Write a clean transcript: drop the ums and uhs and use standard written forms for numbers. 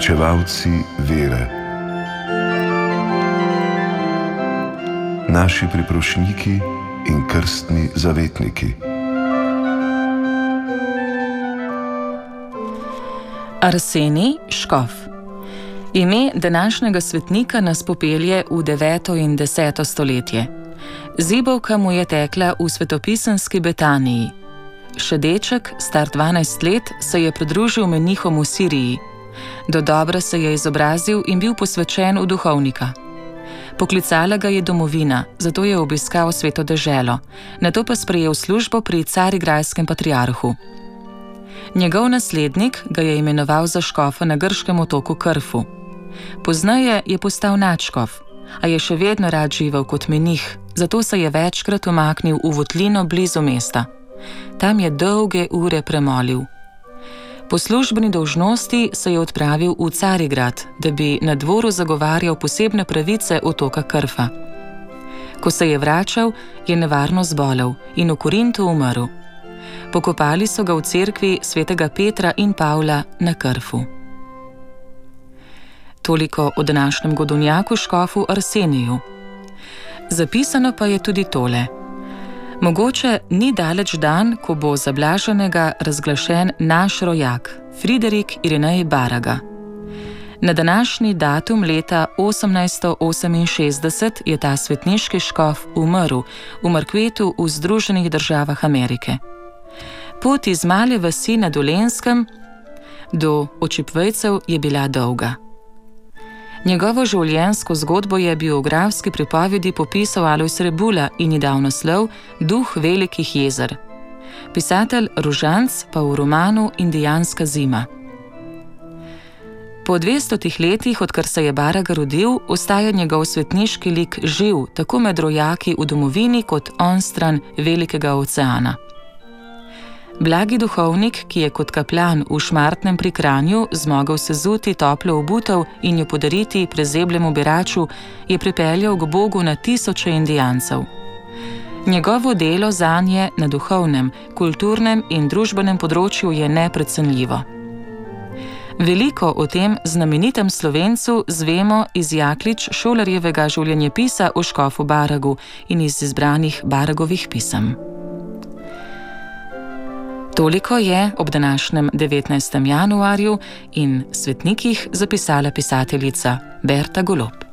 Uresničevalci vere. Naši priprošniki in krstni zavetniki. Arsenij Škof. Ime današnjega svetnika nas popelje v 9. in 10. stoletje. Zibelka mu je tekla v svetopisemski Betaniji. Še deček, star 12 let, se je pridružil menihom v Siriji. Dodobra se je izobrazil in bil posvečen v duhovnika. Poklicala ga je domovina, zato je obiskal Sveto deželo, nato pa sprejel službo pri carigrajskem patriarhu. Njegov naslednik ga je imenoval za škofa na grškem otoku Krfu. Pozneje je postal nadškof, a je še vedno rad živel kot menih, zato se je večkrat umaknil v votlino blizu mesta. Tam je dolge ure premolil. Po službeni dolžnosti se je odpravil v Carigrad, da bi na dvoru zagovarjal posebne pravice otoka Krfa. Ko se je vračal, je nevarno zbolel in v Korintu umrl. Pokopali so ga v cerkvi svetega Petra in Pavla na Krfu. Toliko o današnjem godovnjaku škofu Arseniju. Zapisano pa je tudi tole. Mogoče ni daleč dan, ko bo za blaženega razglašen naš rojak, Friderik Irinej Baraga. Na današnji datum leta 1868 je ta svetniški škof umrl v Markvetu v Združenih državah Amerike. Pot iz male vasi na Dolenjskem do Očipvejcev je bila dolga. Njegovo življenjsko zgodbo je biografski pripovedi popisal Alojz Rebula in ji dal naslov Duh velikih jezer. Pisatelj Rožanc pa v romanu Indijanska zima. Po 200 letih, odkar se je Baraga rodil, ostaja njegov svetniški lik živ, tako med rojaki v domovini kot onstran Velikega oceana. Blagi duhovnik, ki je kot kaplan v Šmartnem pri Kranju zmogel sezuti toplo obutev in jo podariti prezebljemu beraču, je pripeljal k Bogu na tisoče Indijancev. Njegovo delo zanje na duhovnem, kulturnem in družbenem področju je neprecenljivo. Veliko o tem znamenitem Slovencu zvemo iz Jaklič Šolarjevega življenjepisa o škofu Baragu in iz izbranih Baragovih pisem. Toliko je ob današnjem 19. januarju in svetnikih zapisala pisateljica Berta Golob.